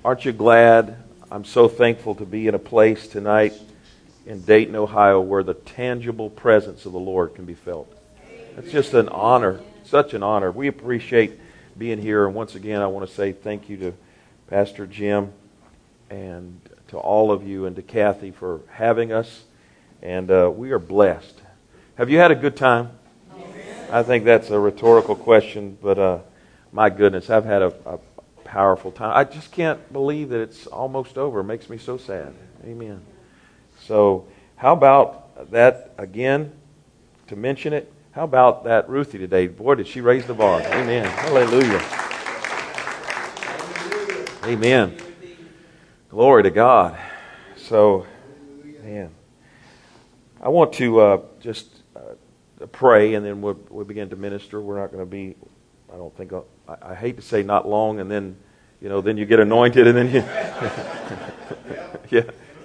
Aren't you glad? I'm so thankful to be in a place tonight in Dayton, Ohio, where the tangible presence of the Lord can be felt. It's just an honor, such an honor. We appreciate being here, and once again, I want to say thank you to Pastor Jim and to all of you and to Kathy for having us, and we are blessed. Have you had a good time? I think that's a rhetorical question, but my goodness, I've had a powerful time. I just can't believe that it's almost over. It makes me so sad. Amen. So how about that again, to mention it, how about that Ruthie today? Boy, did she raise the bar. Amen. Hallelujah. Amen. Glory to God. So, man, I want to just pray, and then we'll begin to minister. We're not going to be, I don't think, I hate to say not long, and then, then you get anointed, and then you, yeah.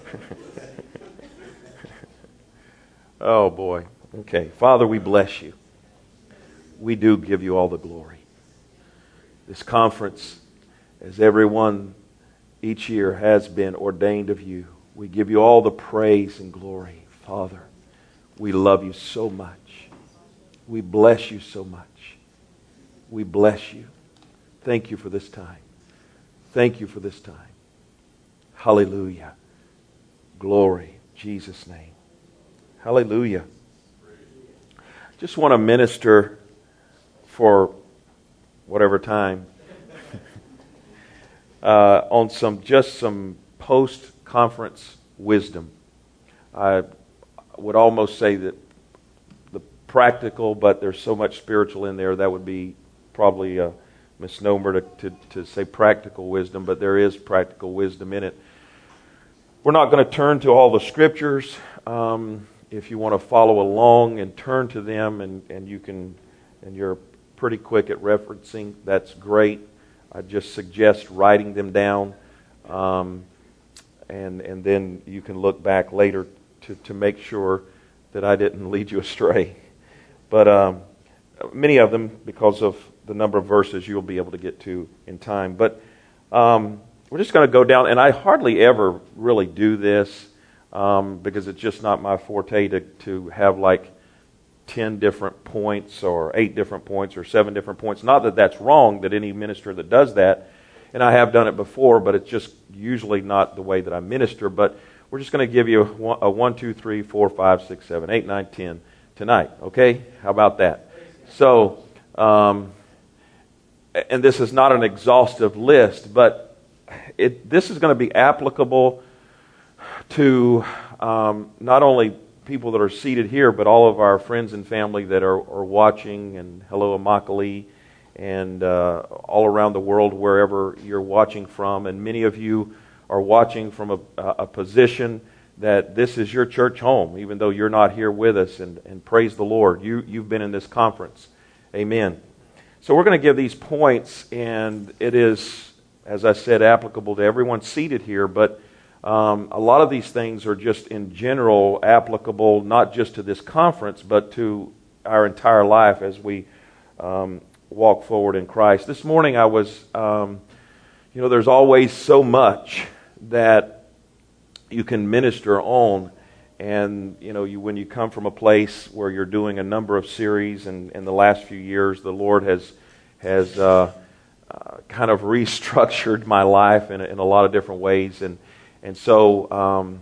Oh, boy. Okay. Father, we bless you. We do give you all the glory. This conference, as everyone each year has been ordained of you, we give you all the praise and glory. Father, we love you so much. We bless you so much. We bless you. Thank you for this time. Thank you for this time. Hallelujah. Glory. In Jesus' name. Hallelujah. Just want to minister for whatever time on some post-conference wisdom. I would almost say that the practical, but there's so much spiritual in there, that would be probably a misnomer to say practical wisdom, but there is practical wisdom in it. We're not going to turn to all the scriptures. If you want to follow along and turn to them, and you're pretty quick at referencing, that's great. I just suggest writing them down, and then you can look back later to make sure that I didn't lead you astray. But many of them, because of the number of verses, you'll be able to get to in time. But we're just going to go down, and I hardly ever really do this because it's just not my forte to have like 10 different points or 8 different points or 7 different points. Not that that's wrong, that any minister that does that, and I have done it before, but it's just usually not the way that I minister. But we're just going to give you a 1, 2, 3, 4, 5, 6, 7, 8, 9, 10 tonight. Okay? How about that? So, and this is not an exhaustive list, but this is going to be applicable to not only people that are seated here, but all of our friends and family that are watching, and hello Immokalee, and all around the world, wherever you're watching from. And many of you are watching from a position that this is your church home, even though you're not here with us, and praise the Lord. You've been in this conference. Amen. So we're going to give these points, and it is, as I said, applicable to everyone seated here, but a lot of these things are just in general applicable, not just to this conference, but to our entire life as we walk forward in Christ. This morning I was, there's always so much that you can minister on, and when you come from a place where you're doing a number of series, and in the last few years the Lord has kind of restructured my life in a lot of different ways, and so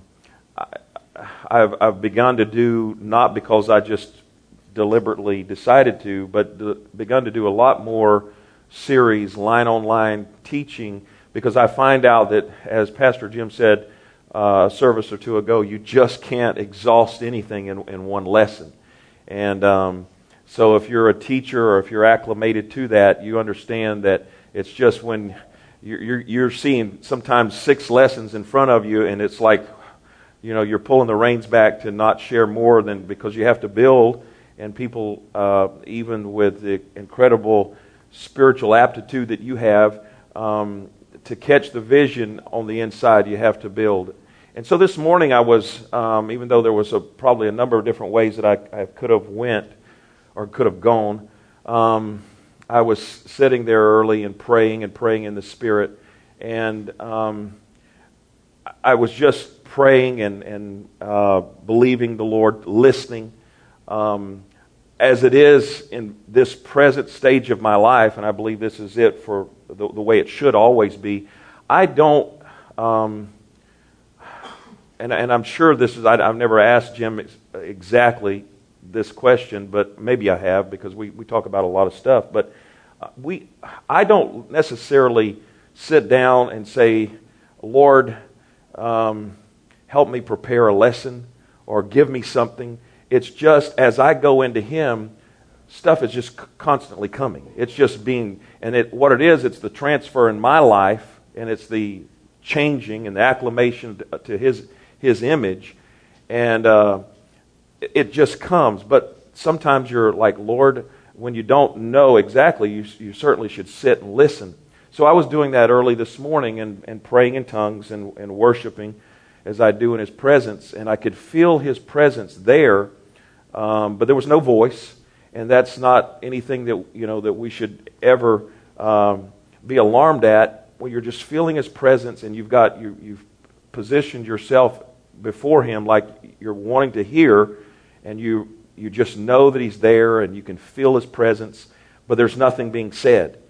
I've begun to do, not because I just deliberately decided to, but begun to do a lot more series, line-on-line teaching, because I find out that, as Pastor Jim said a service or two ago, you just can't exhaust anything in one lesson. And so if you're a teacher, or if you're acclimated to that, you understand that it's just when you're seeing sometimes 6 lessons in front of you, and it's like, you're pulling the reins back to not share more than, because you have to build, and people, even with the incredible spiritual aptitude that you have, to catch the vision on the inside, you have to build. And so this morning I was, even though there was probably a number of different ways that I could have went or could have gone, I was sitting there early and praying in the Spirit, And I was just praying and believing the Lord, listening. As it is in this present stage of my life, and I believe this is it for the way it should always be, I don't, and I'm sure this is, I've never asked Jim exactly this question, but maybe I have, because we talk about a lot of stuff, but I don't necessarily sit down and say, Lord, help me prepare a lesson or give me something. It's just as I go into Him, stuff is just constantly coming. It's just being, and what it is, it's the transfer in my life, and it's the changing and the acclimation to His image, and it just comes. But sometimes you're like, Lord, when you don't know exactly, you certainly should sit and listen. So I was doing that early this morning and praying in tongues and worshiping as I do in His presence, and I could feel His presence there, but there was no voice, and that's not anything that that we should ever be alarmed at. When you're just feeling His presence and you've positioned yourself before Him like you're wanting to hear, and you just know that He's there and you can feel His presence, but there's nothing being said.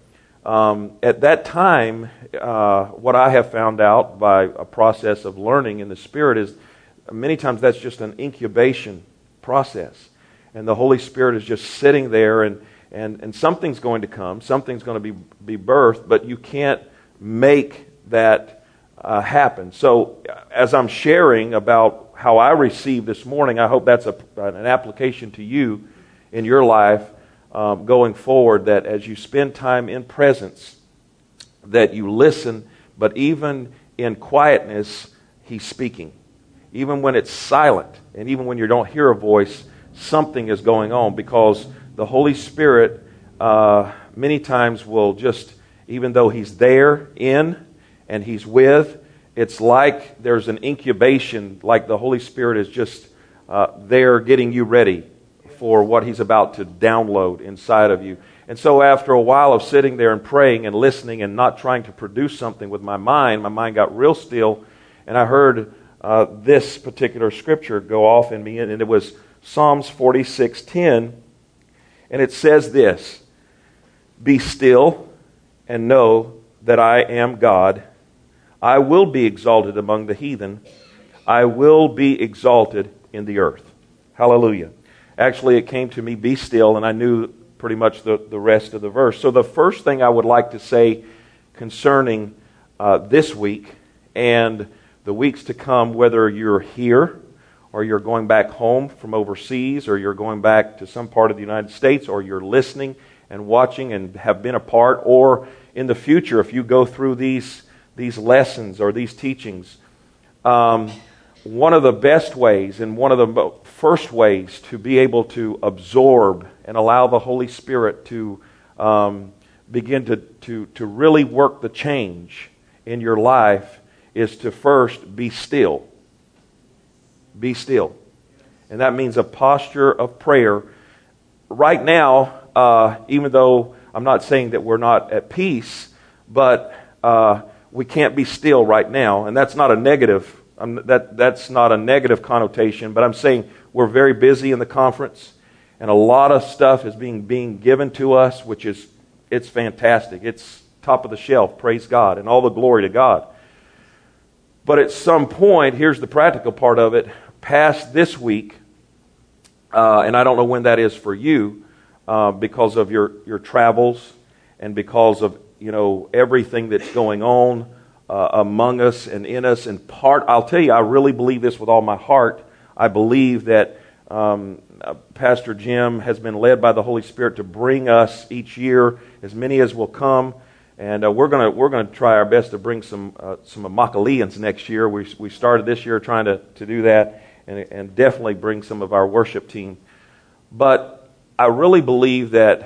At that time, what I have found out by a process of learning in the Spirit is many times that's just an incubation process. And the Holy Spirit is just sitting there, and something's going to come, something's going to be birthed, but you can't make that happen. So as I'm sharing about how I received this morning, I hope that's an application to you in your life going forward, that as you spend time in presence, that you listen, but even in quietness, He's speaking. Even when it's silent, and even when you don't hear a voice, something is going on, because the Holy Spirit many times will just, even though He's there in and He's with, it's like there's an incubation, like the Holy Spirit is just there getting you ready for what He's about to download inside of you. And so after a while of sitting there and praying and listening and not trying to produce something with my mind got real still, and I heard this particular scripture go off in me, and it was Psalms 46:10, and it says this: "Be still and know that I am God. I will be exalted among the heathen. I will be exalted in the earth." Hallelujah. Actually, it came to me, be still, and I knew pretty much the rest of the verse. So the first thing I would like to say concerning this week and the weeks to come, whether you're here or you're going back home from overseas, or you're going back to some part of the United States, or you're listening and watching and have been a part, or in the future, if you go through these lessons or these teachings, one of the best ways and one of the first ways to be able to absorb and allow the Holy Spirit to begin to really work the change in your life is to first be still. Be still. And that means a posture of prayer. Right now, even though I'm not saying that we're not at peace, but we can't be still right now. And that's not a negative. That's not a negative connotation, but I'm saying we're very busy in the conference, and a lot of stuff is being given to us, which is, it's fantastic. It's top of the shelf, praise God, and all the glory to God. But at some point, here's the practical part of it, past this week, and I don't know when that is for you, because of your travels and because of everything that's going on among us and in us. And I'll tell you, I really believe this with all my heart. I believe that Pastor Jim has been led by the Holy Spirit to bring us each year as many as will come, and we're gonna try our best to bring some Immaculeans next year. We started this year trying to do that, and definitely bring some of our worship team. But I really believe that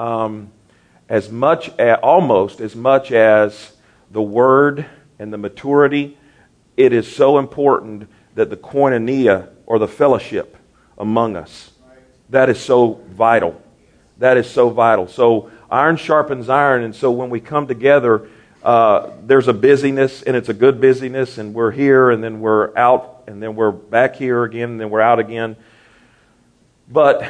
almost as much as the Word and the maturity, it is so important that the koinonia, or the fellowship among us, that is so vital. That is so vital. So iron sharpens iron, and so when we come together, there's a busyness, and it's a good busyness, and we're here, and then we're out, and then we're back here again, and then we're out again. But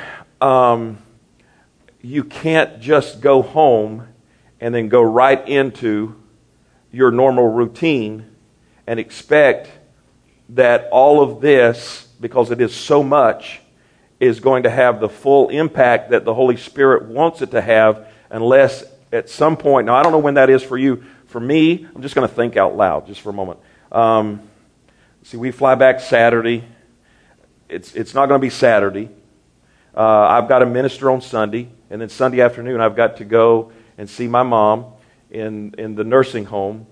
you can't just go home and then go right into your normal routine and expect that all of this, because it is so much, is going to have the full impact that the Holy Spirit wants it to have, unless at some point, now I don't know when that is for you. For me, I'm just going to think out loud just for a moment. See, we fly back Saturday. It's not going to be Saturday. I've got to minister on Sunday, and then Sunday afternoon I've got to go and see my mom in the nursing home.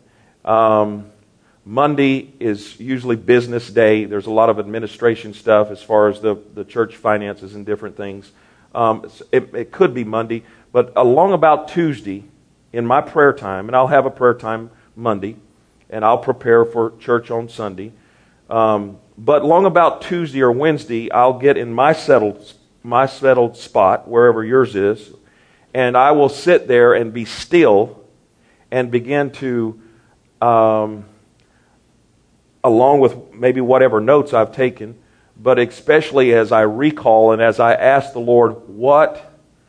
Monday is usually business day. There's a lot of administration stuff as far as the church finances and different things. It could be Monday, but along about Tuesday in my prayer time, and I'll have a prayer time Monday, and I'll prepare for church on Sunday. But long about Tuesday or Wednesday, I'll get in my settled spot, wherever yours is, and I will sit there and be still and begin to, along with maybe whatever notes I've taken, but especially as I recall and as I ask the Lord, what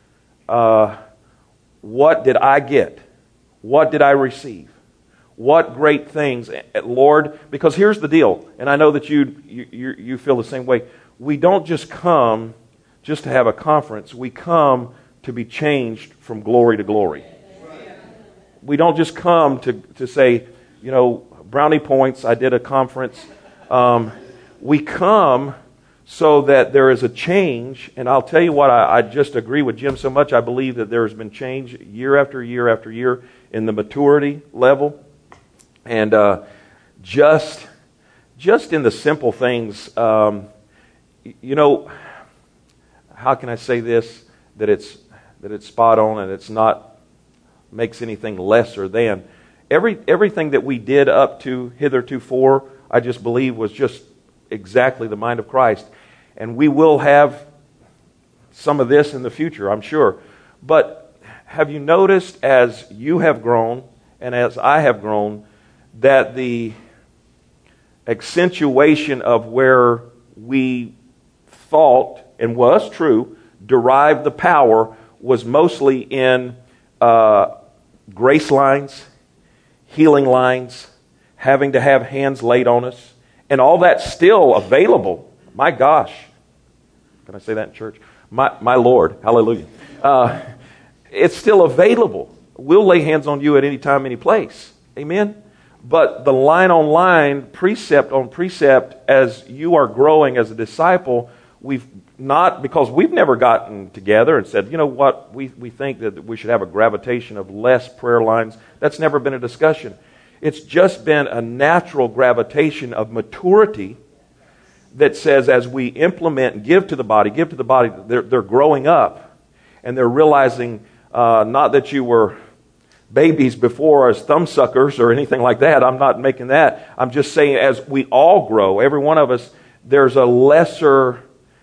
did I get? What did I receive? What great things, Lord? Because here's the deal, and I know that you feel the same way. We don't just come just to have a conference. We come to be changed from glory to glory. We don't just come to say, brownie points, I did a conference. We come so that there is a change, and I'll tell you what, I just agree with Jim so much. I believe that there has been change year after year after year in the maturity level, and just in the simple things. How can I say this, that it's spot on and it's not makes anything lesser than everything that we did up to hitherto, I just believe was just exactly the mind of Christ. And we will have some of this in the future, I'm sure. But have you noticed, as you have grown and as I have grown, that the accentuation of where we thought and was true derived the power was mostly in grace lines, healing lines, having to have hands laid on us, and all that's still available. My gosh. Can I say that in church? My Lord. Hallelujah. It's still available. We'll lay hands on you at any time, any place. Amen? But the line on line, precept on precept, as you are growing as a disciple, we've not, because we've never gotten together and said, you know what, we think that we should have a gravitation of less prayer lines. That's never been a discussion. It's just been a natural gravitation of maturity that says, as we implement and give to the body, they're growing up and they're realizing not that you were babies before as thumbsuckers or anything like that. I'm not making that. I'm just saying, as we all grow, every one of us, there's a lesser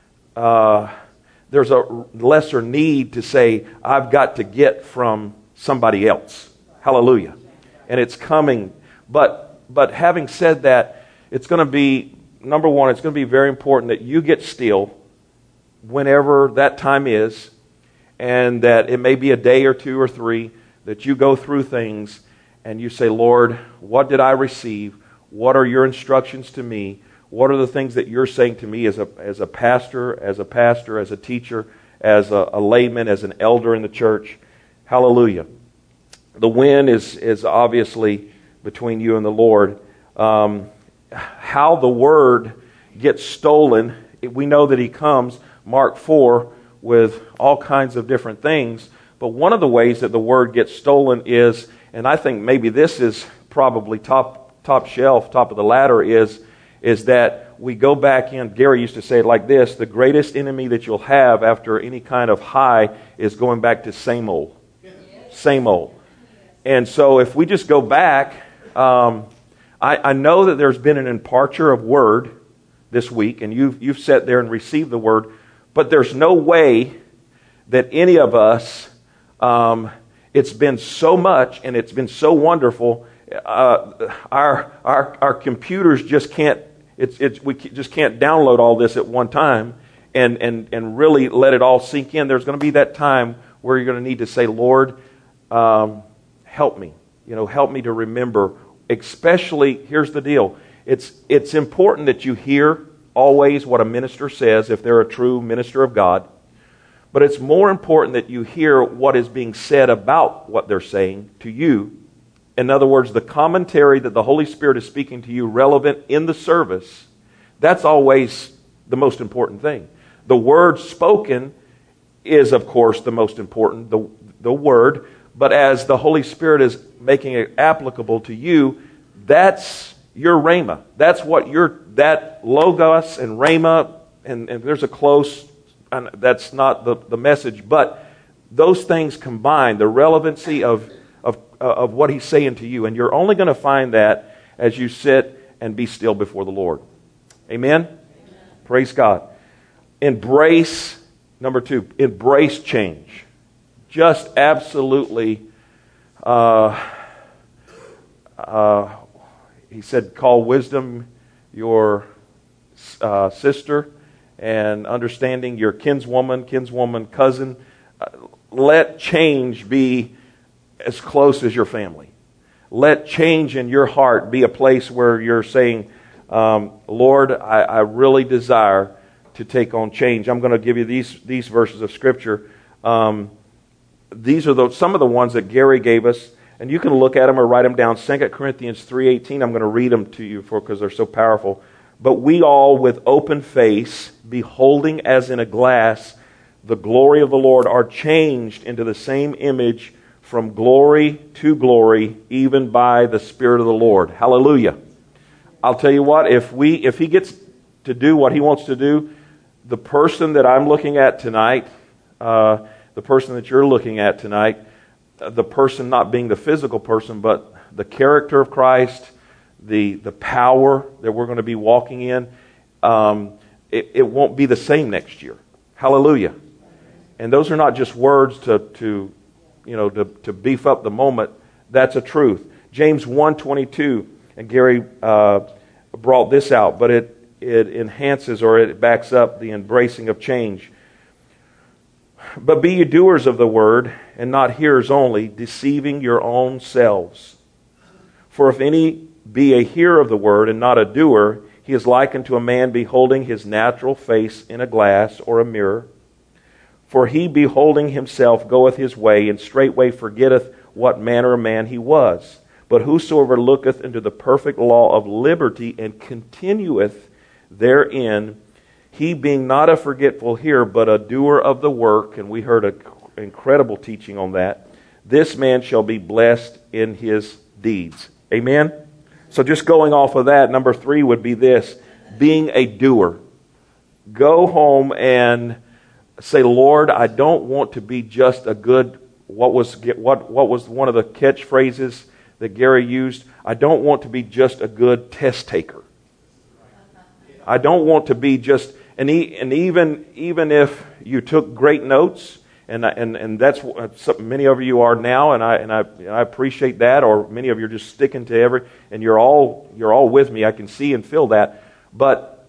need to say, I've got to get from somebody else. Hallelujah. And it's coming. But having said that, it's going to be, number one, it's going to be very important that you get still whenever that time is, and that it may be a day or two or three, that you go through things and you say, Lord, what did I receive? What are your instructions to me? What are the things that you're saying to me as a pastor, as a teacher, as a layman, as an elder in the church? Hallelujah. The win is obviously between you and the Lord. How the word gets stolen, we know that he comes, Mark 4, with all kinds of different things. But one of the ways that the word gets stolen is, and I think maybe this is probably top shelf, top of the ladder, is that we go back in. Gary used to say it like this: the greatest enemy that you'll have after any kind of high is going back to same old. Same old. And so if we just go back, I know that there's been an imparture of word this week, and you've sat there and received the word, but there's no way that any of us It's been so much, and it's been so wonderful. Our computers just can't. We just can't download all this at one time and really let it all sink in. There's going to be that time where you're going to need to say, Lord, help me. Help me to remember. Especially, here's the deal. It's important that you hear always what a minister says if they're a true minister of God. But it's more important that you hear what is being said about what they're saying to you. In other words, the commentary that the Holy Spirit is speaking to you relevant in the service, that's always the most important thing. The word spoken is, of course, the most important, the word. But as the Holy Spirit is making it applicable to you, that's your rhema. That's what that logos and rhema, and there's a close, and that's not the message, but those things combined, the relevancy of what he's saying to you. And you're only going to find that as you sit and be still before the Lord. Amen? Amen. Praise God. Embrace, number 2, embrace change. Just absolutely, he said, call wisdom your sister, and understanding your kinswoman, cousin. Let change be as close as your family. Let change in your heart be a place where you're saying, Lord, I really desire to take on change. I'm going to give you these verses of Scripture. These are some of the ones that Gary gave us, and you can look at them or write them down. 2 Corinthians 3:18, I'm going to read them to you because they're so powerful. But we all with open face, beholding as in a glass the glory of the Lord, are changed into the same image from glory to glory, even by the Spirit of the Lord. Hallelujah. I'll tell you what, if he gets to do what he wants to do, the person that I'm looking at tonight, the person that you're looking at tonight, the person not being the physical person, but the character of Christ, the power that we're going to be walking in, it won't be the same next year. Hallelujah. And those are not just words to beef up the moment. That's a truth. James 1:22, and Gary brought this out, but it enhances or it backs up the embracing of change. But be ye doers of the word, and not hearers only, deceiving your own selves. For if any be a hearer of the word, and not a doer, he is likened to a man beholding his natural face in a glass or a mirror. For he beholding himself goeth his way, and straightway forgetteth what manner of man he was. But whosoever looketh into the perfect law of liberty, and continueth therein, he being not a forgetful hearer, but a doer of the work, and we heard an incredible teaching on that, this man shall be blessed in his deeds. Amen? So just going off of that, number 3 would be this, being a doer. Go home and say, Lord, I don't want to be just a good, what was one of the catchphrases that Gary used? I don't want to be just a good test taker. I don't want to be just, and even if you took great notes, and that's what many of you are now, and I appreciate that. Or many of you are just sticking to and you're all with me. I can see and feel that. But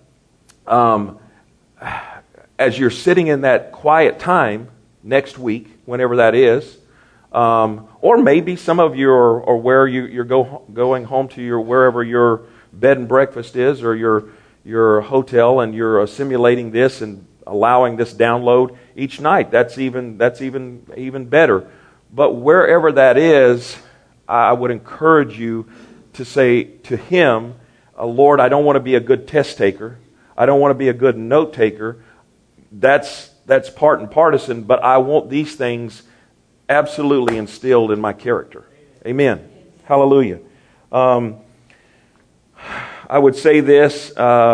as you're sitting in that quiet time next week, whenever that is, or maybe some of you are where you're going home to wherever your bed and breakfast is, or your hotel, and you're simulating this and allowing this download each night. That's even better. But wherever that is, I would encourage you to say to Him, Lord, I don't want to be a good test taker. I don't want to be a good note taker. That's part and partisan, but I want these things absolutely instilled in my character. Amen. Hallelujah. I would say this,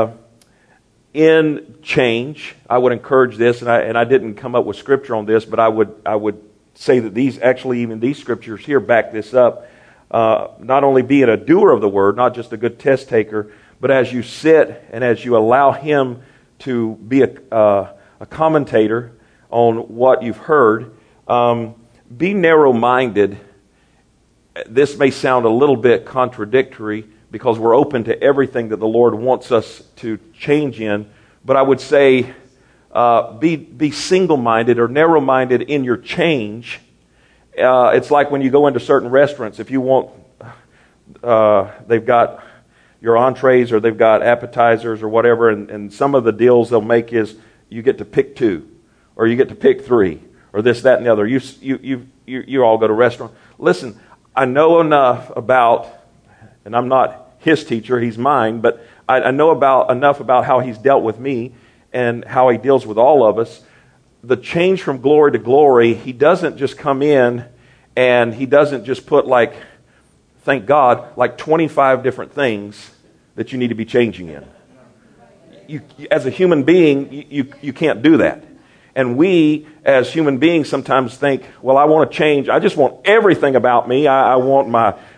in change, I would encourage this, and I didn't come up with scripture on this, but I would say that even these scriptures here back this up. Not only being a doer of the word, not just a good test taker, but as you sit and as you allow Him to be a commentator on what you've heard, be narrow-minded. This may sound a little bit contradictory because we're open to everything that the Lord wants us to change in. But I would say be single-minded or narrow-minded in your change. It's like when you go into certain restaurants. If you want, they've got your entrees or they've got appetizers or whatever, and some of the deals they'll make is you get to pick 2 or you get to pick 3 or this, that, and the other. You all go to a restaurant. Listen, I know enough about, and I'm not his teacher, he's mine, but I know enough about how he's dealt with me and how he deals with all of us. The change from glory to glory, he doesn't just come in and he doesn't just put thank God, 25 different things that you need to be changing in. You, as a human being, you can't do that. And we, as human beings, sometimes think, well, I want to change. I just want everything about me. I want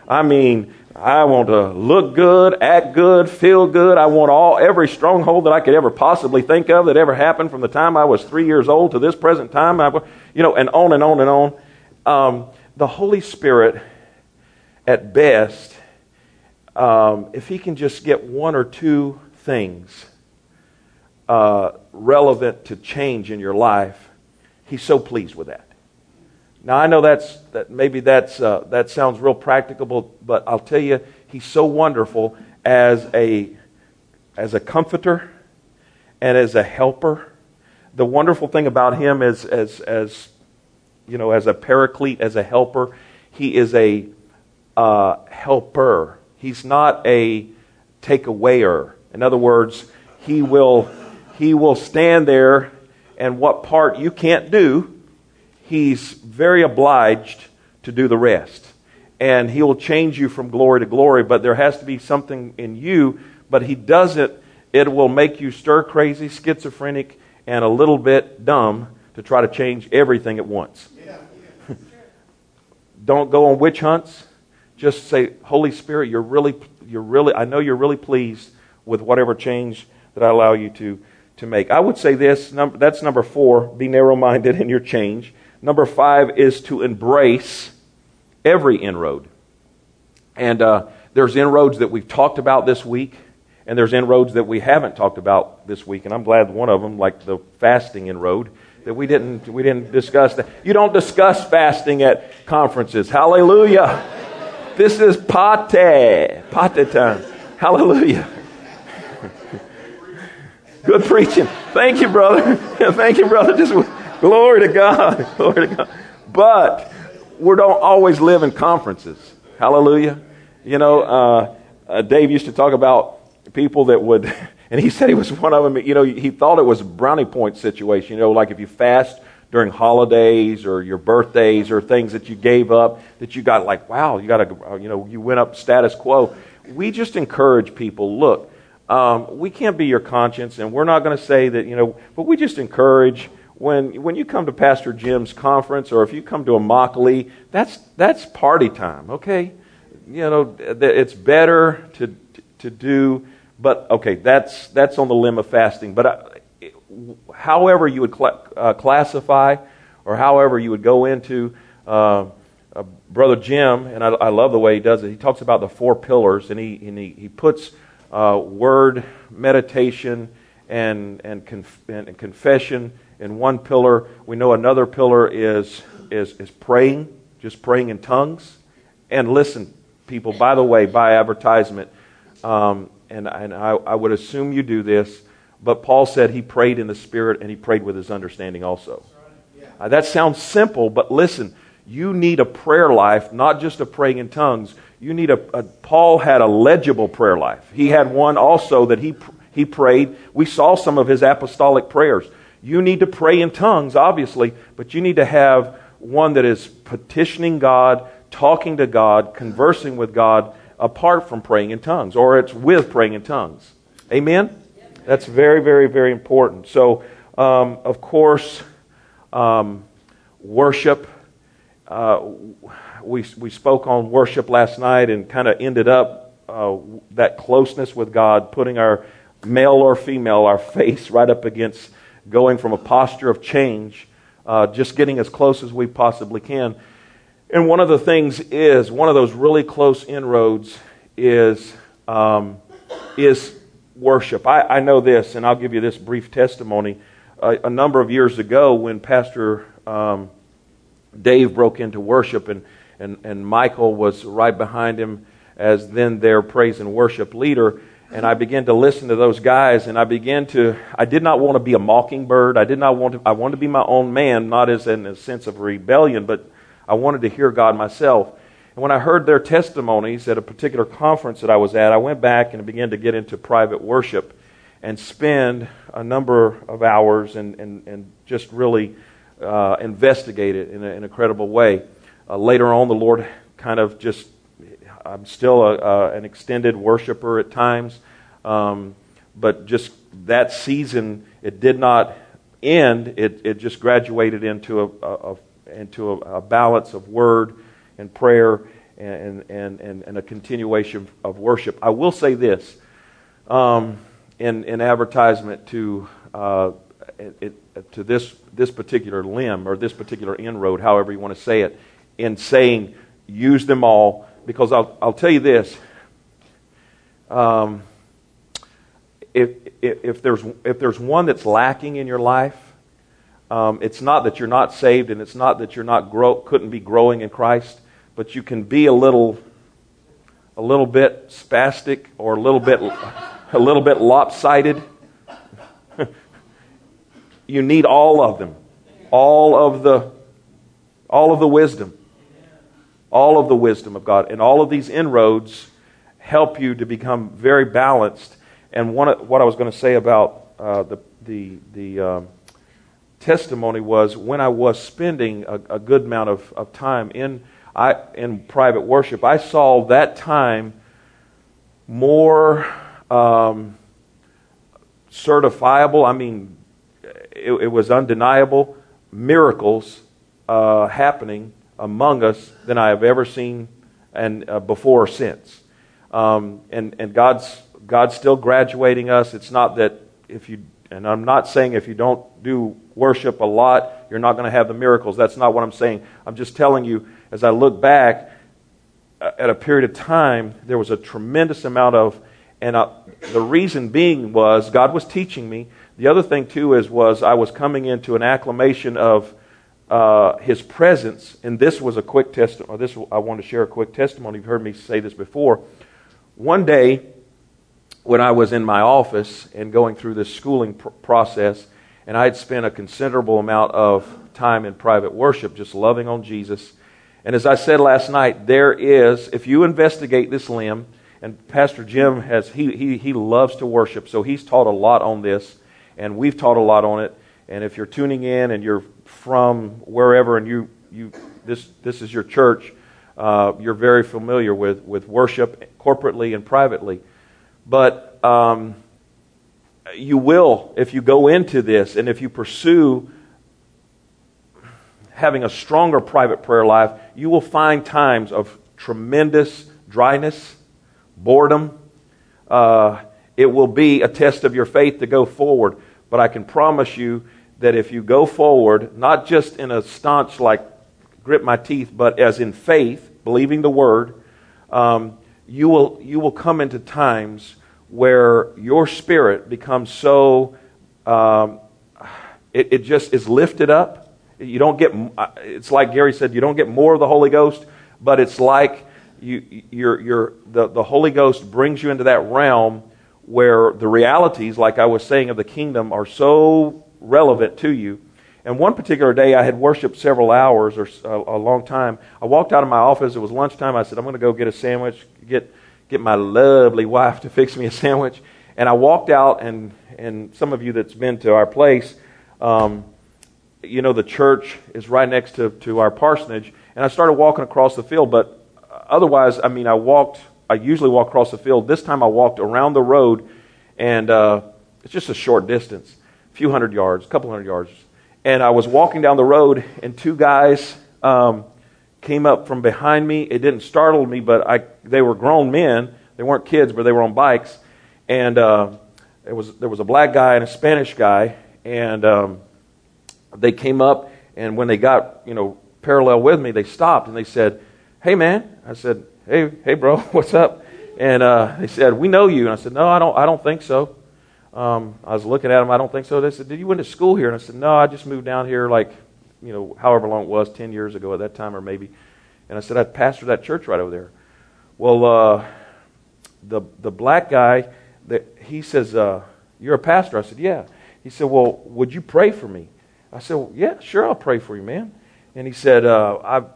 to look good, act good, feel good. I want every stronghold that I could ever possibly think of that ever happened from the time I was 3 years old to this present time. And on and on and on. The Holy Spirit, at best, if he can just get 1 or 2 things relevant to change in your life, he's so pleased with that. Now I know that sounds real practical, but I'll tell you, he's so wonderful as a comforter and as a helper. The wonderful thing about him is as a paraclete, as a helper, he is a helper. He's not a takeawayer. In other words, he will stand there, and what part you can't do, he's very obliged to do the rest. And he will change you from glory to glory, but there has to be something in you, but he does it. It will make you stir crazy, schizophrenic, and a little bit dumb to try to change everything at once. Don't go on witch hunts. Just say, Holy Spirit, I know you're really pleased with whatever change that I allow you to make. I would say this, that's number 4, be narrow-minded in your change. Number 5 is to embrace every inroad. And there's inroads that we've talked about this week, and there's inroads that we haven't talked about this week. And I'm glad one of them, like the fasting inroad, that we didn't discuss that. You don't discuss fasting at conferences. Hallelujah. This is pate time. Hallelujah. Good preaching. Thank you, brother. Thank you, brother. Just glory to God. Glory to God. But we don't always live in conferences. Hallelujah. Dave used to talk about people that would, and he said he was one of them, he thought it was a brownie point situation. Like if you fast during holidays or your birthdays or things that you gave up, that you got wow, you went up status quo. We just encourage people, look, we can't be your conscience, and we're not going to say that, but we just encourage when you come to Pastor Jim's conference, or if you come to a Immokalee, that's party time, okay? It's better to do, but okay, that's on the limb of fasting. But however you would classify, or however you would go into Brother Jim, and I love the way he does it. He talks about the 4 pillars, and he puts word, meditation, and confession in one pillar. We know another pillar is praying, just praying in tongues. And listen, people, by the way, by advertisement, and I would assume you do this, but Paul said he prayed in the Spirit and he prayed with his understanding also. That sounds simple, but listen, you need a prayer life, not just a praying in tongues. You need Paul had a legible prayer life. He had one also that he prayed. We saw some of his apostolic prayers. You need to pray in tongues, obviously, but you need to have one that is petitioning God, talking to God, conversing with God, apart from praying in tongues, or it's with praying in tongues. Amen? That's very, very, very important. So, of course, worship. We spoke on worship last night and kind of ended up that closeness with God, putting our male or female, our face right up against, going from a posture of change just getting as close as we possibly can. And one of the things is, one of those really close inroads is worship. I know this, and I'll give you this brief testimony. A number of years ago, when Pastor Dave broke into worship, and Michael was right behind him as then their praise and worship leader, and I began to listen to those guys, and I did not want to be a mockingbird. I wanted to be my own man, not as in a sense of rebellion, but I wanted to hear God myself. And when I heard their testimonies at a particular conference that I was at, I went back and began to get into private worship and spend a number of hours and just really investigate it in an incredible way. Later on, the Lord kind of I'm still an extended worshiper at times, but just that season, it did not end. It just graduated into a balance of word and prayer and a continuation of worship. I will say this, in advertisement to this particular limb or this particular inroad, however you want to say it, in saying use them all, because I'll tell you this, if there's one that's lacking in your life, it's not that you're not saved, and it's not that you're couldn't be growing in Christ, but you can be a little bit spastic or a little bit lopsided. You need all of them, all of the wisdom. All of the wisdom of God. And all of these inroads help you to become very balanced. And what I was going to say about the testimony was, when I was spending a good amount of time in private worship, I saw that time more certifiable. I mean, it was undeniable. Miracles happening among us than I have ever seen and before or since. And God's still graduating us. It's not that and I'm not saying if you don't do worship a lot, you're not going to have the miracles. That's not what I'm saying. I'm just telling you, as I look back at a period of time, there was a tremendous amount of, and the reason being was God was teaching me. The other thing too was I was coming into an acclimation of His presence, and this was a quick testimony. I want to share a quick testimony. You've heard me say this before. One day, when I was in my office and going through this schooling process, and I had spent a considerable amount of time in private worship, just loving on Jesus. And as I said last night, there is, if you investigate this limb, and Pastor Jim he loves to worship, so he's taught a lot on this, and we've taught a lot on it. And if you're tuning in and you're from wherever and this is your church, you're very familiar with worship corporately and privately. But you will, if you go into this and if you pursue having a stronger private prayer life, you will find times of tremendous dryness, boredom. It will be a test of your faith to go forward. But I can promise you that if you go forward, not just in a staunch, like grit my teeth, but as in faith, believing the Word, you will come into times where your spirit becomes so, it just is lifted up. You don't get, it's like Gary said, you don't get more of the Holy Ghost, but it's like the Holy Ghost brings you into that realm where the realities, like I was saying, of the kingdom are so relevant to you. And one particular day, I had worshiped several hours or a long time. I walked out of my office. It was lunchtime. I said, I'm going to go get a sandwich, get my lovely wife to fix me a sandwich. And I walked out, and some of you that's been to our place, the church is right next to our parsonage. And I started walking across the field. But otherwise, I usually walk across the field. This time I walked around the road, and it's just a short distance, a few hundred yards, a couple hundred yards. And I was walking down the road, and two guys came up from behind me. It didn't startle me, but they were grown men. They weren't kids, but they were on bikes. And there was a black guy and a Spanish guy, and they came up, And when they got, parallel with me, they stopped and they said, "Hey, man." I said, Hey, bro, what's up? And they said, "We know you." And I said, "No, I don't think so." I was looking at them. "I don't think so." They said, "Did you went to school here?" And I said, "No, I just moved down here however long it was, 10 years ago at that time or maybe." And I said, "I pastored that church right over there." Well, the black guy, he says, "You're a pastor?" I said, "Yeah." He said, "Well, would you pray for me?" I said, "Well, yeah, sure, I'll pray for you, man." And he said, I've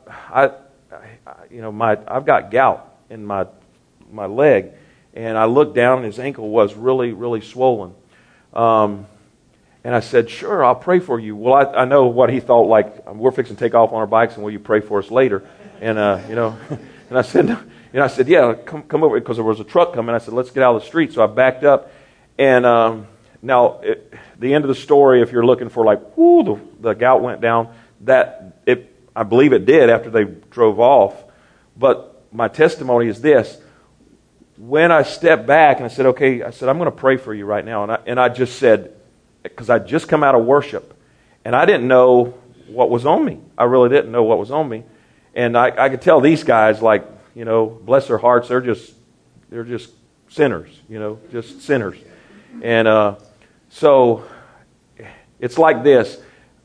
got gout in my leg." And I looked down and his ankle was really, really swollen. And I said, "Sure, I'll pray for you." Well, I know what he thought, like, we're fixing to take off on our bikes and will you pray for us later? And, and I said, "Yeah, come over," because there was a truck coming. I said, "Let's get out of the street." So I backed up. And now, the end of the story, if you're looking for the gout went down, I believe it did after they drove off. But my testimony is this. When I stepped back and I said, "Okay," I said, "I'm going to pray for you right now." And I just said, because I'd just come out of worship, and I didn't know what was on me. I really didn't know what was on me. And I could tell these guys, bless their hearts, they're just sinners, just sinners. And so it's like this.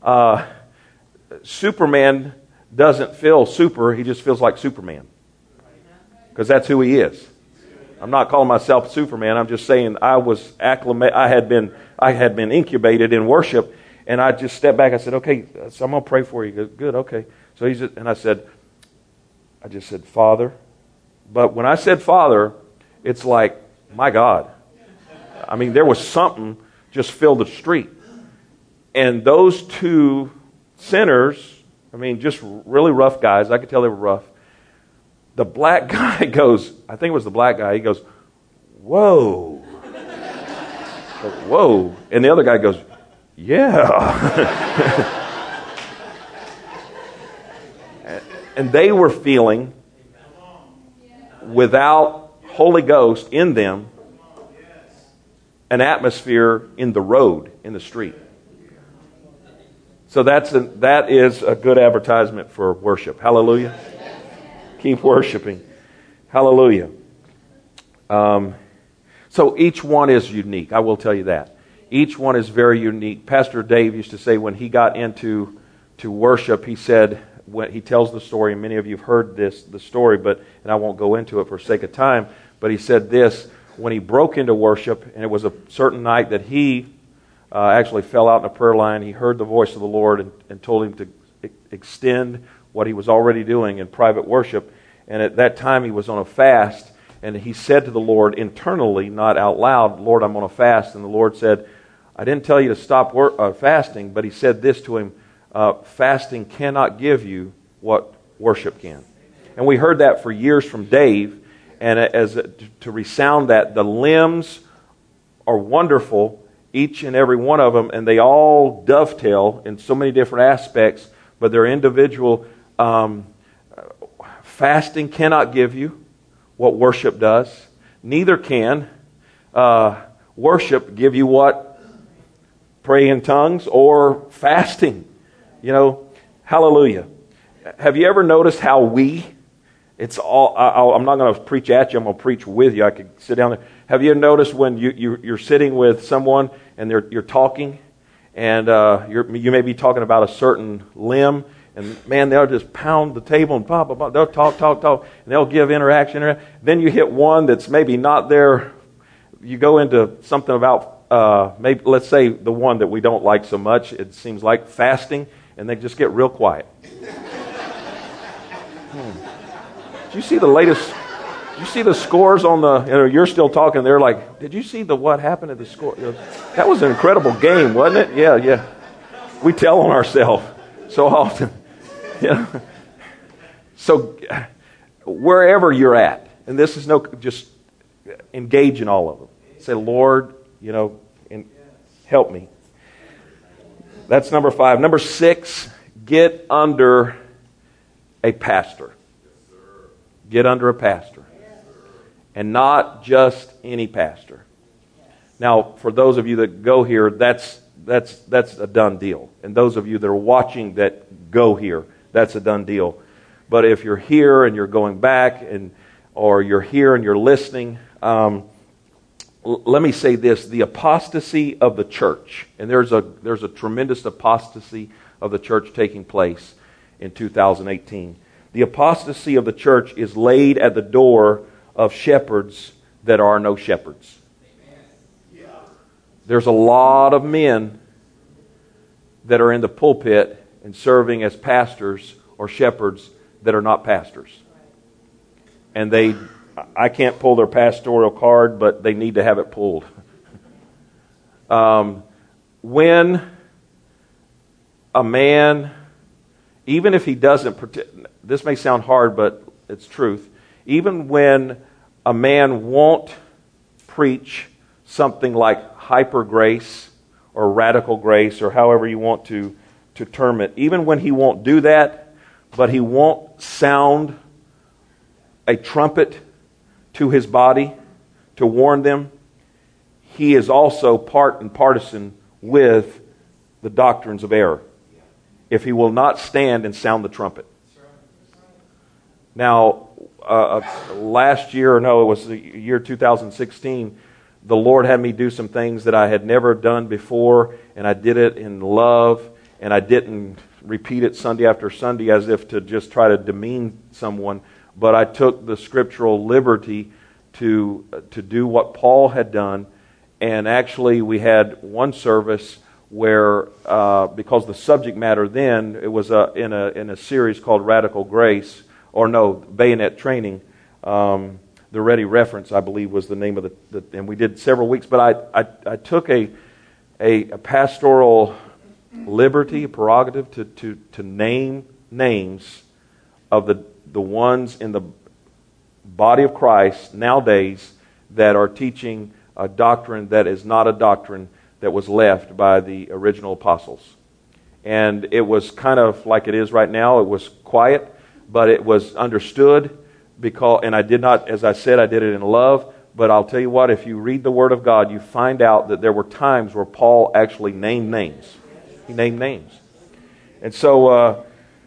Superman doesn't feel super, he just feels like Superman. Because that's who he is. I'm not calling myself Superman. I'm just saying I was acclimated. I had been incubated in worship, and I just stepped back. I said, "Okay, so I'm going to pray for you." Good, okay. So I just said, "Father." But when I said "Father," it's like, my God. I mean, there was something just filled the street. And those two sinners, just really rough guys. I could tell they were rough. The black guy goes, I think it was the black guy, he goes, "Whoa." "Whoa." And the other guy goes, "Yeah." And they were feeling, without Holy Ghost in them, an atmosphere in the road, in the street. So that is a good advertisement for worship. Hallelujah. Keep worshiping. Hallelujah. So each one is unique. I will tell you that. Each one is very unique. Pastor Dave used to say when he got into worship, he said, when he tells the story, and many of you have heard the story, and I won't go into it for sake of time, but he said this, when he broke into worship, and it was a certain night that he actually fell out in a prayer line, he heard the voice of the Lord and told him to extend what he was already doing in private worship. And at that time he was on a fast, and he said to the Lord internally, not out loud, "Lord, I'm on a fast." And the Lord said, "I didn't tell you to stop fasting," but he said this to him, "Fasting cannot give you what worship can." And we heard that for years from Dave, and to resound that, the limbs are wonderful, each and every one of them, and they all dovetail in so many different aspects, but they're individual. Fasting cannot give you what worship does. Neither can worship give you what praying in tongues or fasting. Hallelujah. Have you ever noticed how it's all, I'm not going to preach at you, I'm going to preach with you. I could sit down there. Have you noticed when you're sitting with someone and you're talking, and you may be talking about a certain limb, and man, they'll just pound the table and blah, blah, blah. They'll talk, and they'll give interaction. Then you hit one that's maybe not there. You go into something about, maybe let's say the one that we don't like so much, it seems like fasting, and they just get real quiet. Did you see the latest? Did you see the scores on the? You're still talking. They're like, "Did you see what happened at the score? That was an incredible game, wasn't it?" Yeah. We tell on ourselves so often. So wherever you're at, and this is just engage in all of them. Say, "Lord, and help me." That's number 5. Number 6, get under a pastor. Get under a pastor. And not just any pastor. Now, for those of you that go here, that's a done deal. And those of you that are watching that go here. That's a done deal. But if you're here and you're going back, or you're here and you're listening, let me say this: the apostasy of the church, and there's a tremendous apostasy of the church taking place in 2018. The apostasy of the church is laid at the door of shepherds that are no shepherds. There's a lot of men that are in the pulpit and serving as pastors or shepherds that are not pastors. And I can't pull their pastoral card, but they need to have it pulled. When a man, even if he doesn't, this may sound hard, but it's truth. Even when a man won't preach something like hyper grace or radical grace, or however you want to term it, even when he won't do that, but he won't sound a trumpet to his body to warn them, he is also part and partisan with the doctrines of error, if he will not stand and sound the trumpet. Now, last year, it was the year 2016, the Lord had me do some things that I had never done before, and I did it in love, and I didn't repeat it Sunday after Sunday as if to just try to demean someone, but I took the scriptural liberty to do what Paul had done. And actually we had one service where, because the subject matter then, it was in a series called Radical Grace, Bayonet Training. The Ready Reference, I believe, was the name of and we did several weeks. But I took a pastoral liberty, a prerogative to name names of the ones in the body of Christ nowadays that are teaching a doctrine that is not a doctrine that was left by the original apostles. And it was kind of like it is right now. It was quiet, but it was understood and I did not, as I said, I did it in love. But I'll tell you what, if you read the Word of God, you find out that there were times where Paul actually named names. He named names. And so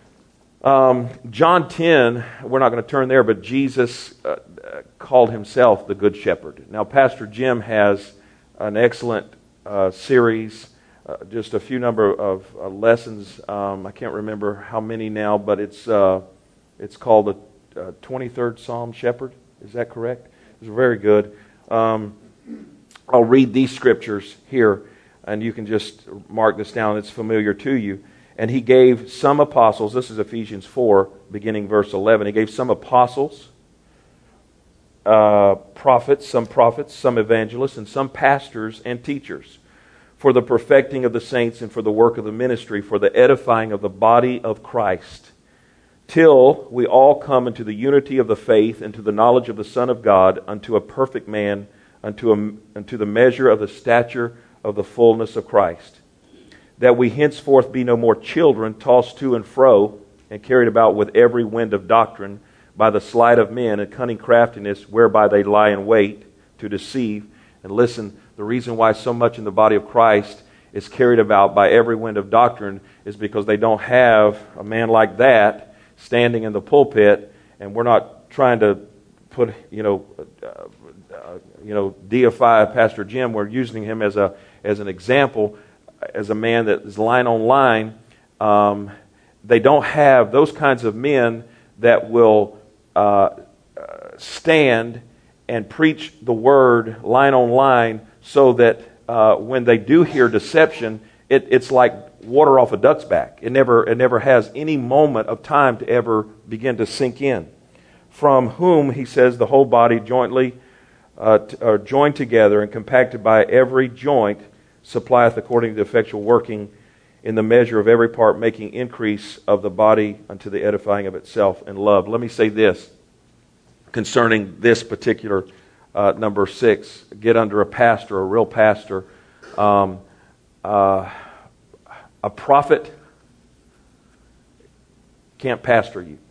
John 10, we're not going to turn there, but Jesus called himself the Good Shepherd. Now, Pastor Jim has an excellent series, just a few number of lessons. I can't remember how many now, but it's called the 23rd Psalm Shepherd. Is that correct? It's very good. I'll read these scriptures here, and you can just mark this down. It's familiar to you. And he gave some apostles, this is Ephesians 4, beginning verse 11. He gave some apostles, prophets, some evangelists, and some pastors and teachers, for the perfecting of the saints and for the work of the ministry, for the edifying of the body of Christ, till we all come into the unity of the faith and to the knowledge of the Son of God, unto a perfect man, unto the measure of the stature of the fullness of Christ, that we henceforth be no more children, tossed to and fro, and carried about with every wind of doctrine, by the sleight of men and cunning craftiness, whereby they lie in wait to deceive. And listen, the reason why so much in the body of Christ is carried about by every wind of doctrine is because they don't have a man like that standing in the pulpit, and we're not trying to put, deify Pastor Jim. We're using him as an example, as a man that is line on line. They don't have those kinds of men that will stand and preach the word line on line, so that when they do hear deception, it's like water off a duck's back. It never has any moment of time to ever begin to sink in. From whom, he says, the whole body jointly are joined together and compacted by every joint, supplieth according to the effectual working in the measure of every part, making increase of the body unto the edifying of itself in love. Let me say this concerning this particular number 6. Get under a pastor, a real pastor. A prophet can't pastor you.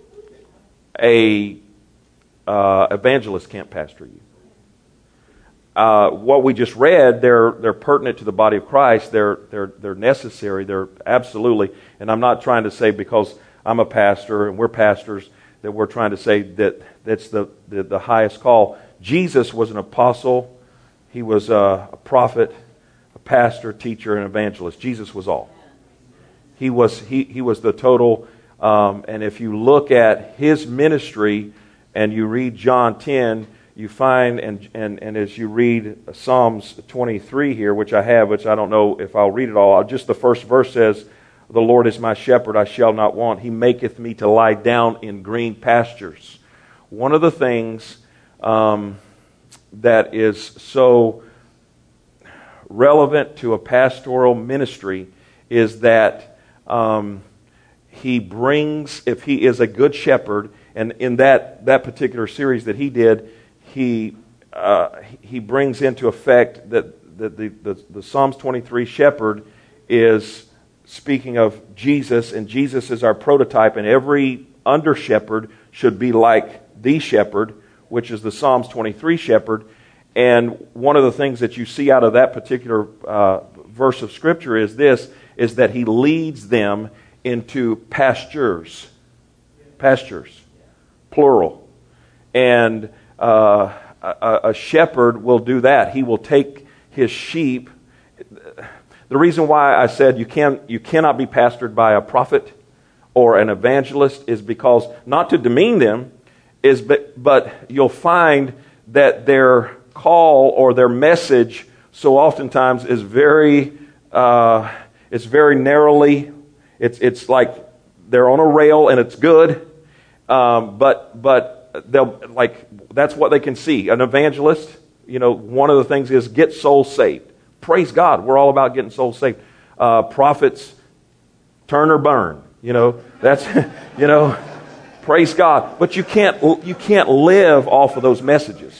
A evangelist can't pastor you. what we just read, they're pertinent to the body of Christ. They're necessary. They're absolutely. And I'm not trying to say because I'm a pastor and we're pastors that we're trying to say that that's the highest call. Jesus was an apostle. He was a prophet, a pastor, teacher, and evangelist. Jesus was all. He was the total. And if you look at his ministry and you read John 10, you find, and as you read Psalms 23 here, which I have, which I don't know if I'll read it all. Just the first verse says, "The Lord is my shepherd, I shall not want. He maketh me to lie down in green pastures." One of the things that is so relevant to a pastoral ministry is that he brings, if he is a good shepherd, and in that particular series that he did, he brings into effect that the Psalms 23 shepherd is speaking of Jesus, and Jesus is our prototype, and every under shepherd should be like the shepherd, which is the Psalms 23 shepherd. And one of the things that you see out of that particular verse of Scripture is that he leads them into pastures, plural. And a shepherd will do that. He will take his sheep. The reason why I said you cannot be pastored by a prophet or an evangelist is because, not to demean them, but you'll find that their call or their message so oftentimes is very narrowly. It's like they're on a rail and it's good, but they'll, like, that's what they can see. An evangelist, one of the things is get souls saved. Praise God, we're all about getting souls saved. Prophets, turn or burn. That's praise God. But you can't live off of those messages.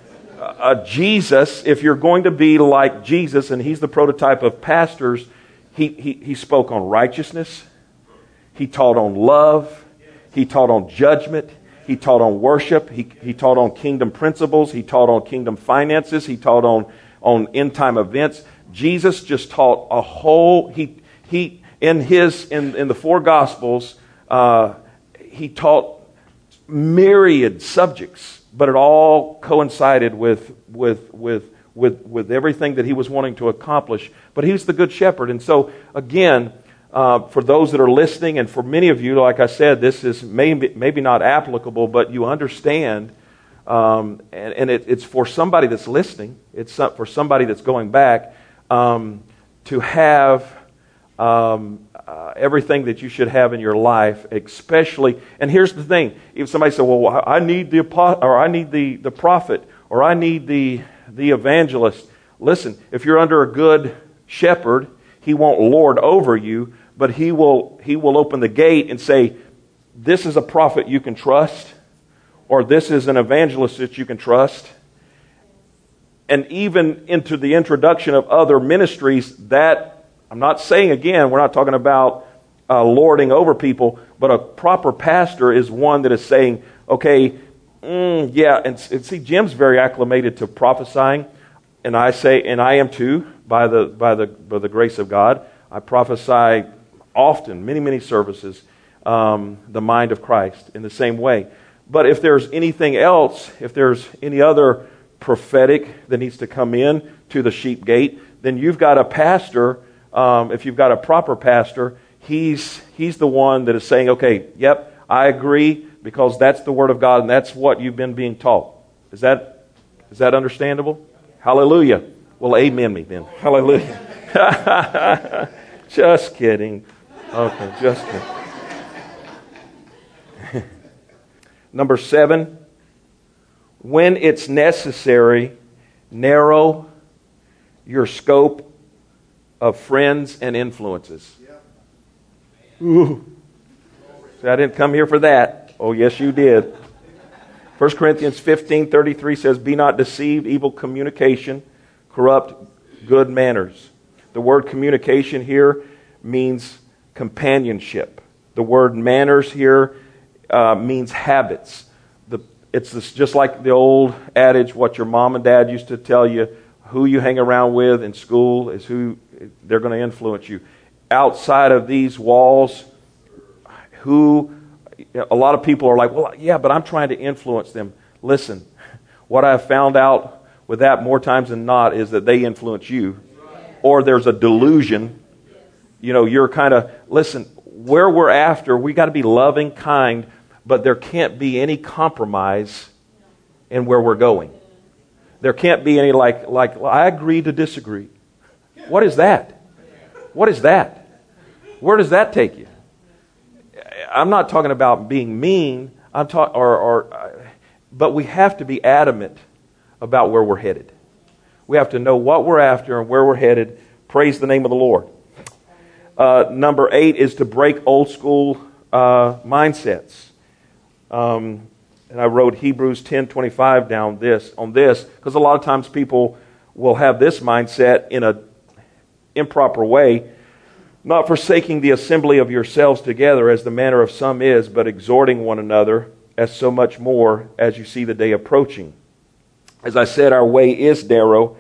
Jesus, if you're going to be like Jesus, and he's the prototype of pastors, he spoke on righteousness. He taught on love. He taught on judgment. He taught on worship. He taught on kingdom principles. He taught on kingdom finances. He taught on end time events. Jesus just taught a whole. He in the four Gospels, he taught myriad subjects, but it all coincided with everything that he was wanting to accomplish. But he's the good shepherd, and so again, for those that are listening, and for many of you, like I said, this is maybe not applicable, but you understand, and it's for somebody that's listening. It's for somebody that's going back to have everything that you should have in your life, especially. And here's the thing: if somebody said, "Well, I need the prophet, or I need the evangelist," listen. If you're under a good shepherd, he won't lord over you, but he will open the gate and say, "This is a prophet you can trust," or "This is an evangelist that you can trust." And even into the introduction of other ministries, that I'm not saying, again, we're not talking about lording over people, but a proper pastor is one that is saying, okay, yeah, and see, Jim's very acclimated to prophesying, and I say, and I am too, by the grace of God. I prophesy often, many services, the mind of Christ in the same way. But if there's anything else, if there's any other prophetic that needs to come in to the sheep gate, then you've got a pastor. If you've got a proper pastor, he's the one that is saying, okay, yep, I agree, because that's the Word of God and that's what you've been being taught. Is that understandable? Hallelujah. Well, amen me then. Hallelujah. Just kidding. Okay, just kidding. Number 7, when it's necessary, narrow your scope of friends and influences. Ooh. See, I didn't come here for that. Oh, yes, you did. 1 Corinthians 15:33 says, "Be not deceived, evil communication corrupt good manners." The word communication here means companionship. The word manners here means habits. It's just like the old adage, what your mom and dad used to tell you, who you hang around with in school is who they're going to influence you. Outside of these walls, a lot of people are like, well, yeah, but I'm trying to influence them. Listen, what I've found out with that more times than not is that they influence you. Or there's a delusion. You're kind of, listen, where we're after, we got to be loving, kind, but there can't be any compromise in where we're going. There can't be any like I agree to disagree. What is that? What is that? Where does that take you? I'm not talking about being mean. But we have to be adamant about where we're headed. We have to know what we're after and where we're headed. Praise the name of the Lord. Number 8 is to break old school mindsets. And I wrote Hebrews 10:25 down on this because a lot of times people will have this mindset in an improper way, not forsaking the assembly of yourselves together as the manner of some is, but exhorting one another as so much more as you see the day approaching. As I said, our way is narrow,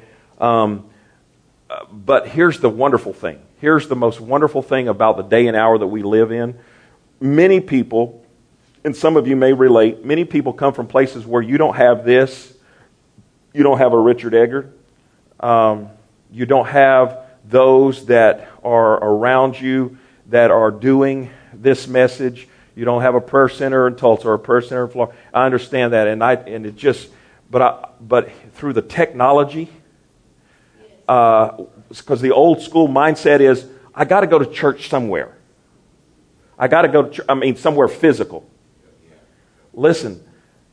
but here's the wonderful thing. Here's the most wonderful thing about the day and hour that we live in. Many people, and some of you may relate, many people come from places where you don't have this. You don't have a Richard Eggert. You don't have those that are around you that are doing this message. You don't have a prayer center in Tulsa or a prayer center in Florida. I understand that, but through the technology, because the old school mindset is, I got to go to church somewhere. I got to go to somewhere physical. Listen,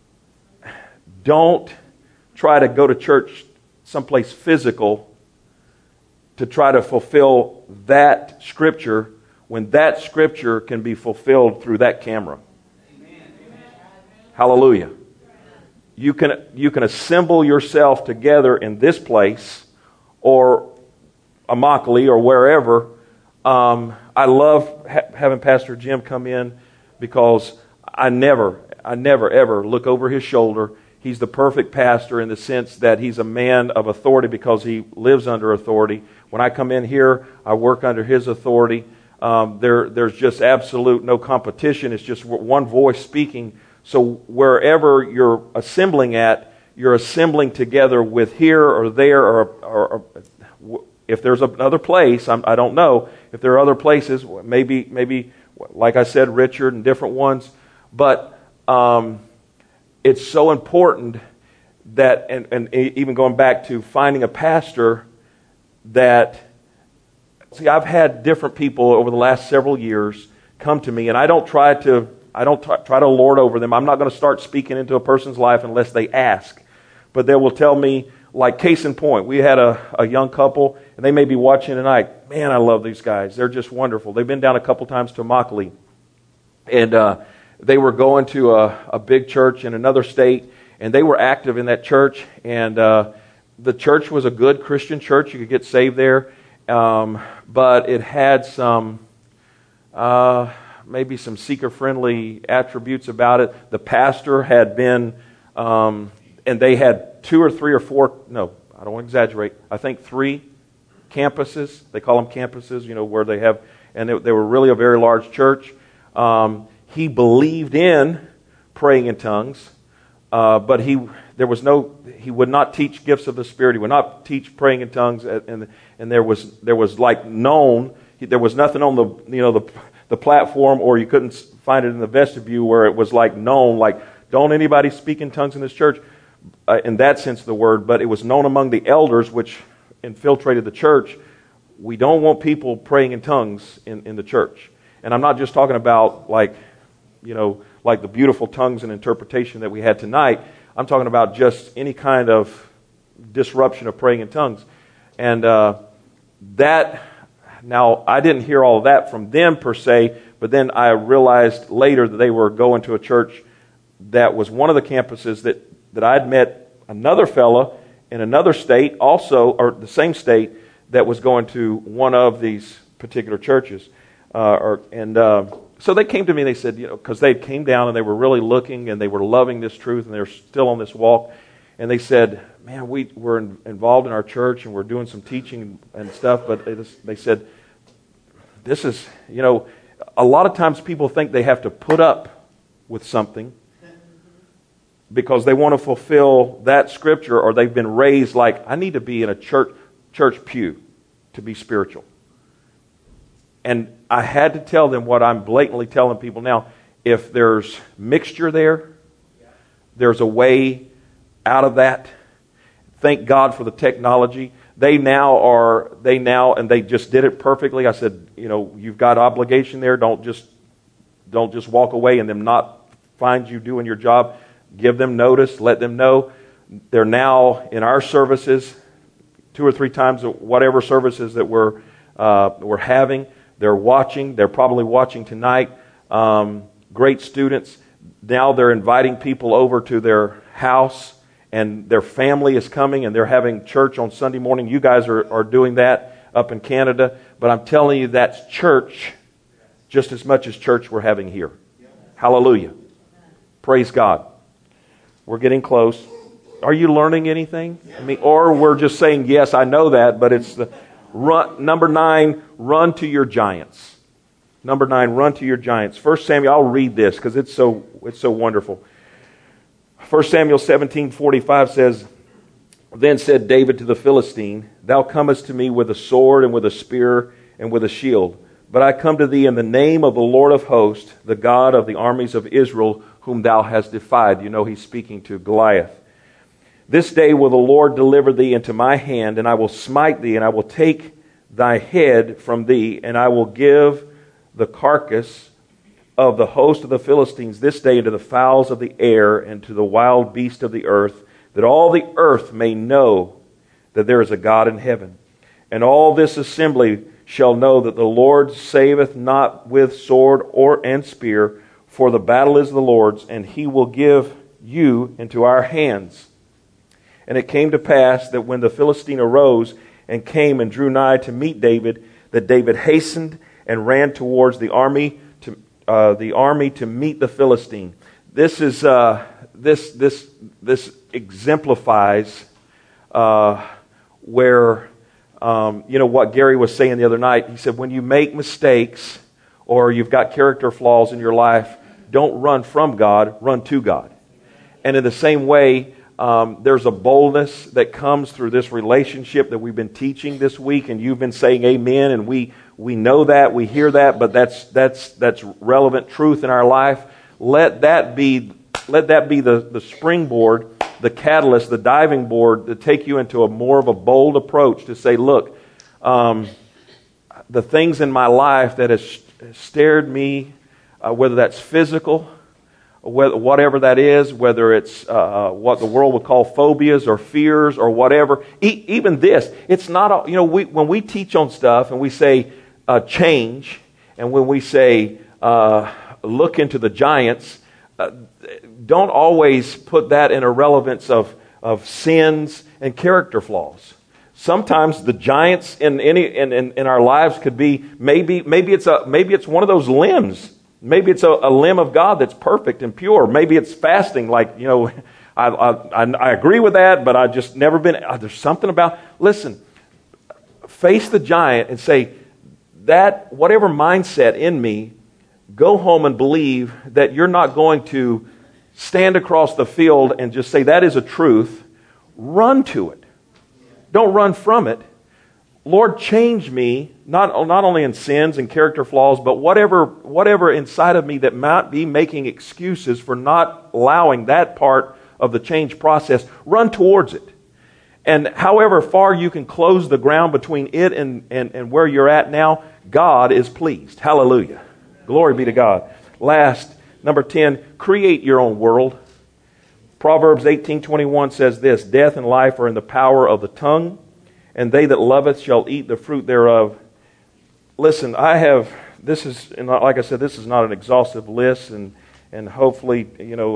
don't try to go to church someplace physical to try to fulfill that scripture when that scripture can be fulfilled through that camera. Amen. Hallelujah. You can assemble yourself together in this place or Immokalee or wherever. I love having Pastor Jim come in because I never ever look over his shoulder. He's the perfect pastor in the sense that he's a man of authority because he lives under authority. When I come in here, I work under his authority. There's just absolute no competition. It's just one voice speaking. So wherever you're assembling at, you're assembling together with here or there or if there's another place, I don't know. If there are other places, maybe like I said, Richard and different ones. But it's so important that, and even going back to finding a pastor that, see, I've had different people over the last several years come to me, and I don't try to lord over them. I'm not going to start speaking into a person's life unless they ask. But they will tell me, like case in point, we had a young couple, and they may be watching tonight. Man, I love these guys. They're just wonderful. They've been down a couple times to Immokalee. And they were going to a big church in another state, and they were active in that church. And the church was a good Christian church. You could get saved there. But it had some, maybe some seeker-friendly attributes about it. The pastor had been, and they had 2 or 3 or 4, no, I don't want to exaggerate, I think 3 campuses. They call them campuses, where they have, and they were really a very large church. He believed in praying in tongues, but he would not teach gifts of the Spirit. He would not teach praying in tongues, and there was like known. There was nothing on the platform, or you couldn't find it in the vestibule where it was like known, like don't anybody speak in tongues in this church, in that sense of the word. But it was known among the elders, which infiltrated the church. We don't want people praying in tongues in the church. And I'm not just talking about like the beautiful tongues and interpretation that we had tonight. I'm talking about just any kind of disruption of praying in tongues. And now I didn't hear all of that from them per se, but then I realized later that they were going to a church that was one of the campuses that I'd met another fella in another state also, or the same state, that was going to one of these particular churches. So they came to me and they said, because they came down and they were really looking and they were loving this truth and they're still on this walk. And they said, man, we're involved in our church and we're doing some teaching and stuff. But they said, this is, a lot of times people think they have to put up with something because they want to fulfill that scripture, or they've been raised like, I need to be in a church pew to be spiritual. And I had to tell them what I'm blatantly telling people now. If there's mixture there, there's a way out of that. Thank God for the technology. They just did it perfectly. I said, you've got obligation there. Don't just walk away and them not find you doing your job. Give them notice. Let them know. They're now in our services 2 or 3 times, whatever services that we're having. They're watching. They're probably watching tonight. Great students. Now they're inviting people over to their house, and their family is coming, and they're having church on Sunday morning. You guys are doing that up in Canada. But I'm telling you, that's church just as much as church we're having here. Hallelujah. Praise God. We're getting close. Are you learning anything? Or we're just saying, yes, I know that, but it's the number 9, run to your giants. Number 9, run to your giants. 1 Samuel, I'll read this because it's so wonderful. 1 Samuel 17:45 says, Then said David to the Philistine, Thou comest to me with a sword and with a spear and with a shield. But I come to thee in the name of the Lord of hosts, the God of the armies of Israel, whom thou hast defied. He's speaking to Goliath. This day will the Lord deliver thee into my hand, and I will smite thee, and I will take thy head from thee, and I will give the carcass of the host of the Philistines this day into the fowls of the air and to the wild beasts of the earth, that all the earth may know that there is a God in heaven. And all this assembly shall know that the Lord saveth not with sword and spear, for the battle is the Lord's, and he will give you into our hands. And it came to pass that when the Philistine arose and came and drew nigh to meet David, that David hastened and ran towards the army to meet the Philistine. This is this exemplifies where what Gary was saying the other night. He said, when you make mistakes or you've got character flaws in your life, don't run from God, run to God. And in the same way, there's a boldness that comes through this relationship that we've been teaching this week, and you've been saying amen, and we know that, we hear that, but that's relevant truth in our life. Let that be the springboard, the catalyst, the diving board to take you into a more of a bold approach to say, look, the things in my life that has stared me, whether that's physical, whatever that is, whether it's what the world would call phobias or fears or whatever. Even this, it's not, when we teach on stuff and we say change, and when we say look into the giants, don't always put that in a relevance of sins and character flaws. Sometimes the giants in our lives could be maybe it's one of those limbs. Maybe it's a limb of God that's perfect and pure. Maybe it's fasting. Like, I agree with that, but I've just never been. There's something about. Listen, face the giant and say that whatever mindset in me, go home and believe that you're not going to stand across the field and just say that is a truth. Run to it. Don't run from it. Lord, change me, not only in sins and character flaws, but whatever inside of me that might be making excuses for not allowing that part of the change process, run towards it. And however far you can close the ground between it and where you're at now, God is pleased. Hallelujah. Glory be to God. Last, number 10, create your own world. Proverbs 18:21 says this, Death and life are in the power of the tongue, and they that loveth shall eat the fruit thereof. Listen, this is, like I said, this is not an exhaustive list, and hopefully,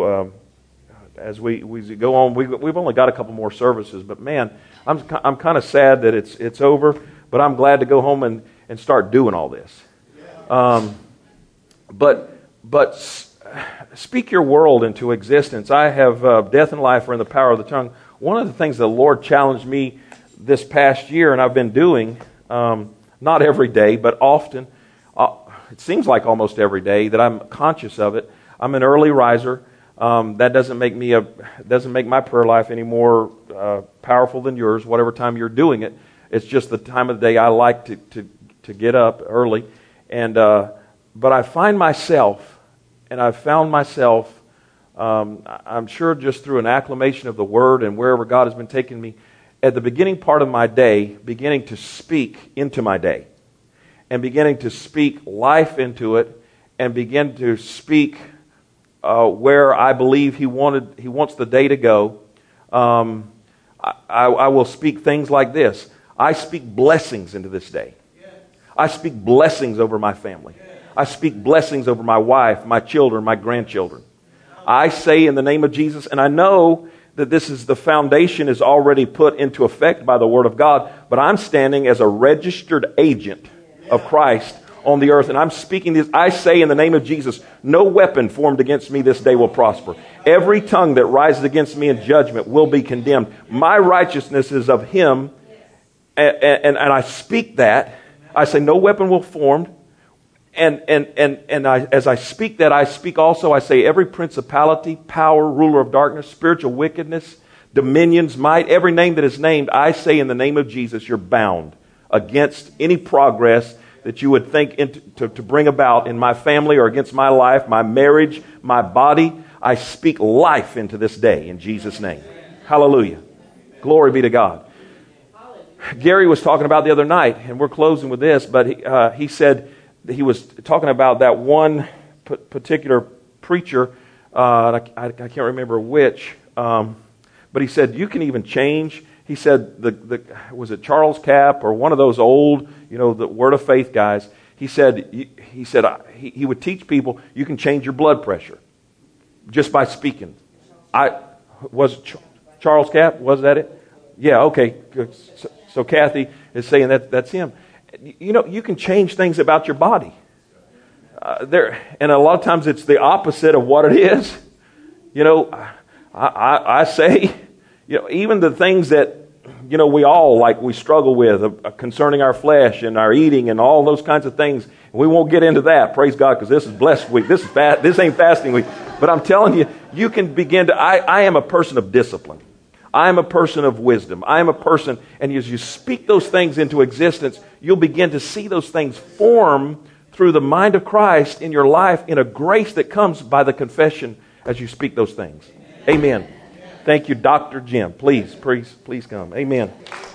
as we go on, we've only got a couple more services, but man, I'm kind of sad that it's over, but I'm glad to go home and start doing all this. But speak your world into existence. I have death and life are in the power of the tongue. One of the things the Lord challenged me this past year, and I've been doing, not every day, but often, it seems like almost every day that I'm conscious of it. I'm an early riser. That doesn't make my prayer life any more powerful than yours, whatever time you're doing it. It's just the time of the day I like to get up early. But I find myself, and I've found myself, I'm sure just through an acclamation of the Word and wherever God has been taking me, at the beginning part of my day, beginning to speak into my day, and beginning to speak life into it, and begin to speak where I believe He wants the day to go. I will speak things like this. I speak blessings into this day. I speak blessings over my family. I speak blessings over my wife, my children, my grandchildren. I say in the name of Jesus, and I know that the foundation is already put into effect by the Word of God, but I'm standing as a registered agent of Christ on the earth, and I'm speaking this. I say in the name of Jesus, no weapon formed against me this day will prosper. Every tongue that rises against me in judgment will be condemned. My righteousness is of Him, and I speak that. I say no weapon will form. And as I speak that, I speak also, I say every principality, power, ruler of darkness, spiritual wickedness, dominions, might, every name that is named, I say in the name of Jesus, you're bound against any progress that you would think to bring about in my family or against my life, my marriage, my body. I speak life into this day in Jesus' name. Hallelujah. Glory be to God. Gary was talking about the other night, and we're closing with this, but he said, he was talking about that one particular preacher, I can't remember which, but he said, you can even change. He said, was it Charles Capp or one of those old, the Word of Faith guys? He said he would teach people, you can change your blood pressure just by speaking. Was it Charles Capp? Was that it? Yeah, okay. So Kathy is saying that's him. You can change things about your body. And a lot of times it's the opposite of what it is. I say, even the things that, we struggle with concerning our flesh and our eating and all those kinds of things. We won't get into that, praise God, because this is blessed week. This ain't fasting week. But I'm telling you, you can begin to, I am a person of discipline. I am a person of wisdom. I am a person, and as you speak those things into existence, you'll begin to see those things form through the mind of Christ in your life in a grace that comes by the confession as you speak those things. Amen. Thank you, Dr. Jim. Please come. Amen.